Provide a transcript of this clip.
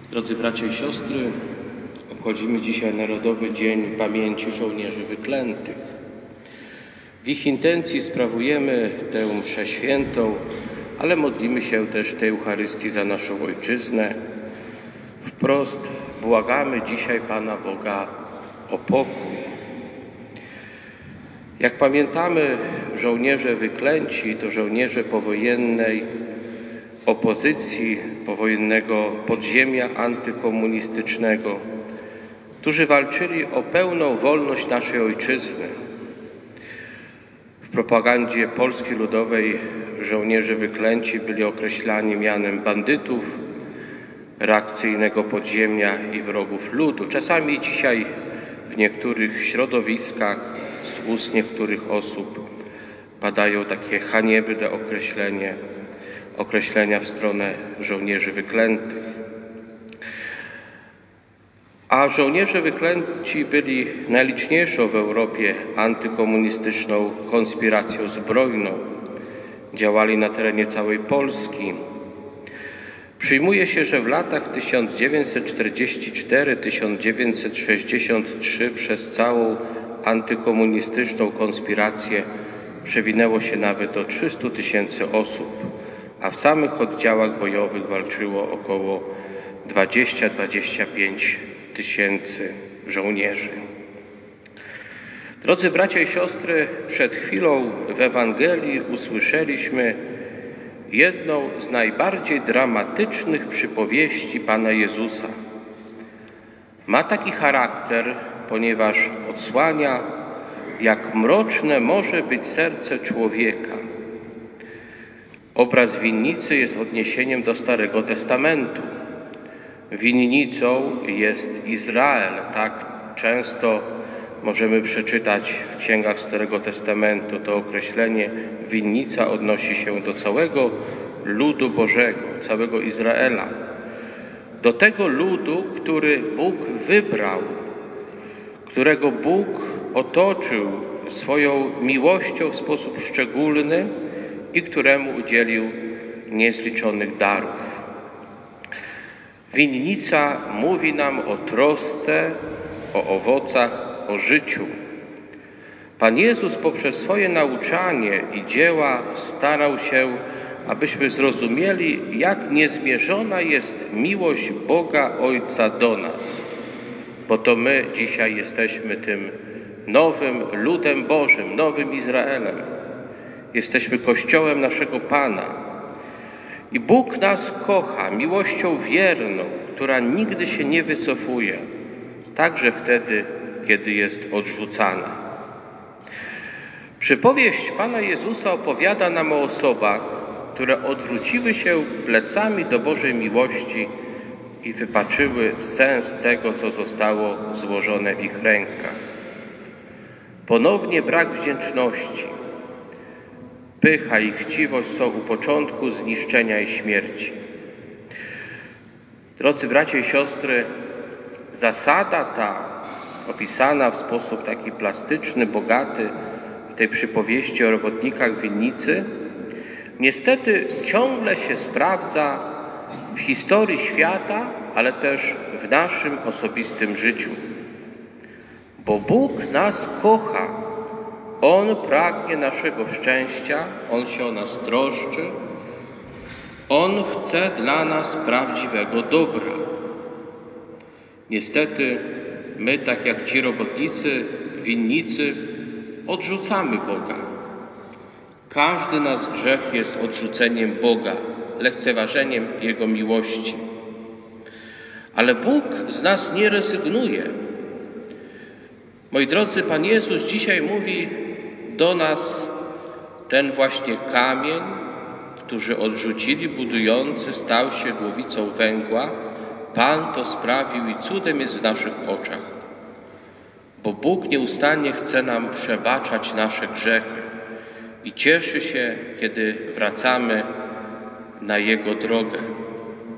Drodzy bracia i siostry, obchodzimy dzisiaj Narodowy Dzień Pamięci Żołnierzy Wyklętych. W ich intencji sprawujemy tę mszę świętą, ale modlimy się też w tej Eucharystii za naszą Ojczyznę. Wprost błagamy dzisiaj Pana Boga o pokój. Jak pamiętamy, żołnierze wyklęci to żołnierze powojennej opozycji, powojennego podziemia antykomunistycznego, którzy walczyli o pełną wolność naszej Ojczyzny. W propagandzie Polski Ludowej żołnierze wyklęci byli określani mianem bandytów, reakcyjnego podziemia i wrogów ludu. Czasami dzisiaj w niektórych środowiskach z ust niektórych osób padają takie haniebne określenia w stronę żołnierzy wyklętych. A żołnierze wyklęci byli najliczniejszą w Europie antykomunistyczną konspiracją zbrojną. Działali na terenie całej Polski. Przyjmuje się, że w latach 1944-1963 przez całą antykomunistyczną konspirację przewinęło się nawet do 300 000 osób, a w samych oddziałach bojowych walczyło około 20-25 000 żołnierzy. Drodzy bracia i siostry, przed chwilą w Ewangelii usłyszeliśmy jedną z najbardziej dramatycznych przypowieści Pana Jezusa. Ma taki charakter, ponieważ odsłania, jak mroczne może być serce człowieka. Obraz winnicy jest odniesieniem do Starego Testamentu. Winnicą jest Izrael. Tak często możemy przeczytać w księgach Starego Testamentu. To określenie winnica odnosi się do całego ludu Bożego, całego Izraela. Do tego ludu, który Bóg wybrał, którego Bóg otoczył swoją miłością w sposób szczególny i któremu udzielił niezliczonych darów. Winnica mówi nam o trosce, o owocach, o życiu. Pan Jezus poprzez swoje nauczanie i dzieła starał się, abyśmy zrozumieli, jak niezmierzona jest miłość Boga Ojca do nas. Bo to my dzisiaj jesteśmy tym nowym ludem Bożym, nowym Izraelem. Jesteśmy Kościołem naszego Pana. I Bóg nas kocha miłością wierną, która nigdy się nie wycofuje, także wtedy, kiedy jest odrzucana. Przypowieść Pana Jezusa opowiada nam o osobach, które odwróciły się plecami do Bożej miłości i wypaczyły sens tego, co zostało złożone w ich rękach. Ponownie brak wdzięczności. Pycha i chciwość są u początku zniszczenia i śmierci. Drodzy bracia i siostry, zasada ta, opisana w sposób taki plastyczny, bogaty w tej przypowieści o robotnikach winnicy, niestety ciągle się sprawdza w historii świata, ale też w naszym osobistym życiu. Bo Bóg nas kocha. On pragnie naszego szczęścia, On się o nas troszczy. On chce dla nas prawdziwego dobra. Niestety my, tak jak ci robotnicy, winnicy, odrzucamy Boga. Każdy nasz grzech jest odrzuceniem Boga, lekceważeniem Jego miłości. Ale Bóg z nas nie rezygnuje. Moi drodzy, Pan Jezus dzisiaj mówi do nas: ten właśnie kamień, który odrzucili budujący, stał się głowicą węgła. Pan to sprawił i cudem jest w naszych oczach. Bo Bóg nieustannie chce nam przebaczać nasze grzechy i cieszy się, kiedy wracamy na Jego drogę.